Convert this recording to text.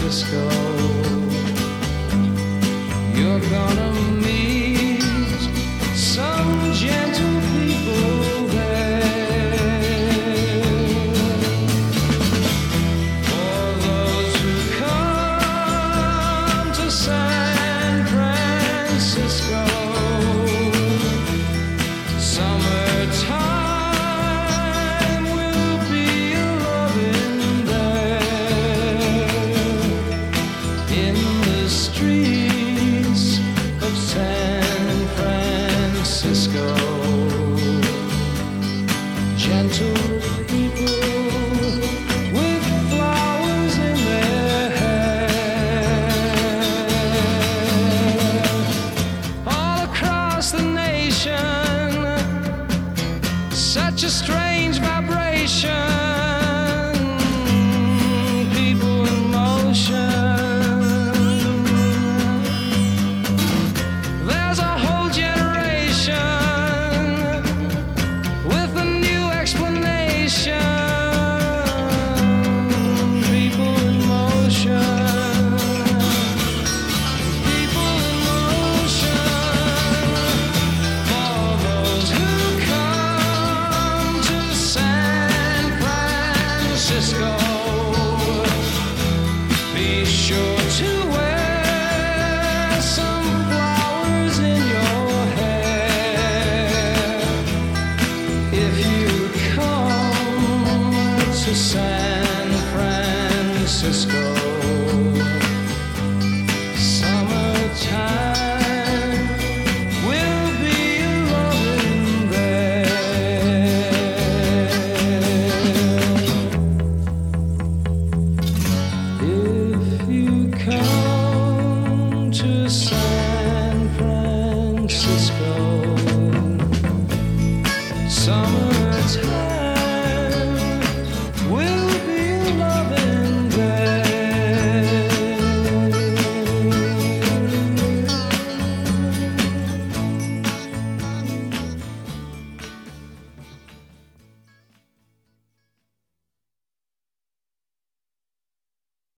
Francisco. You're gonna meet some gentle people there. For those who come to San Francisco, summertime will be a loving there. In the streets of San Francisco, gentle people with flowers in their hair. All across the nation, such a strange vibration, people in motion. There's a whole generation with a new explanation, people in motion, people in motion. For those who come to San Francisco, be sure to wear some flowers in your hair. If you come to San Francisco.